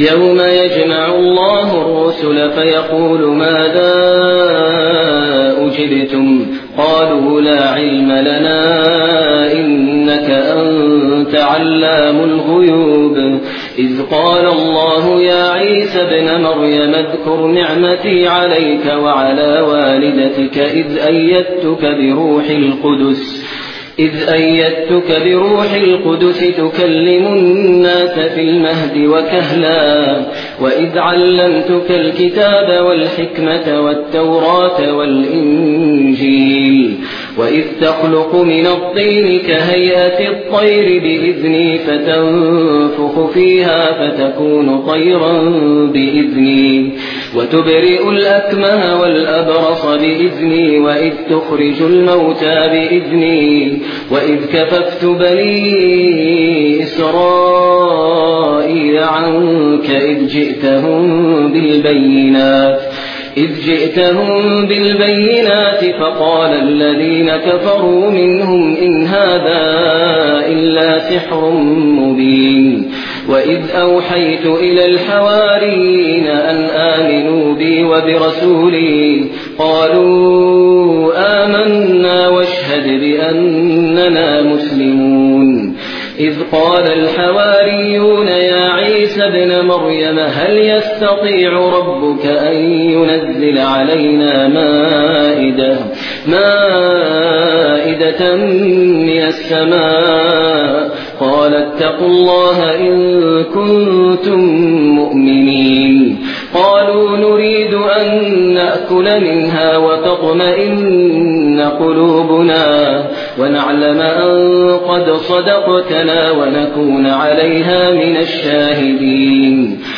يوم يجمع الله الرسل فيقول ماذا أجبتم قالوا لا علم لنا إنك أنت علام الغيوب إذ قال الله يا عيسى ابن مريم اذكر نعمتي عليك وعلى والدتك إذ أيدتك بروح القدس تكلم الناس في المهد وكهلا وإذ علمتك الكتاب والحكمة والتوراة والإنجيل وإذ تخلق من الطين كهيئة الطير بإذني فتنفخ فيها فتكون طيرا بإذني وتبرئ الأكمه والأبرص بإذني وإذ تخرج الموتى بإذني وإذ كففت بني إسرائيل عنك إذ جئتهم بالبينات فقال الذين كفروا منهم إن هذا إلا سحر مبين وإذ أوحيت إلى الحواريين أن آمنوا بي وبرسولي قالوا آمنا واشهد بأننا مسلمون إذ قال الحواريون يا عيسى ابن مريم هل يستطيع ربك أن ينزل علينا مائدة من السماء قال اتقوا الله إن كنتم مؤمنين قالوا نريد أن نأكل منها وتطمئن قلوبنا ونعلم أن قد صدقتنا ونكون عليها من الشاهدين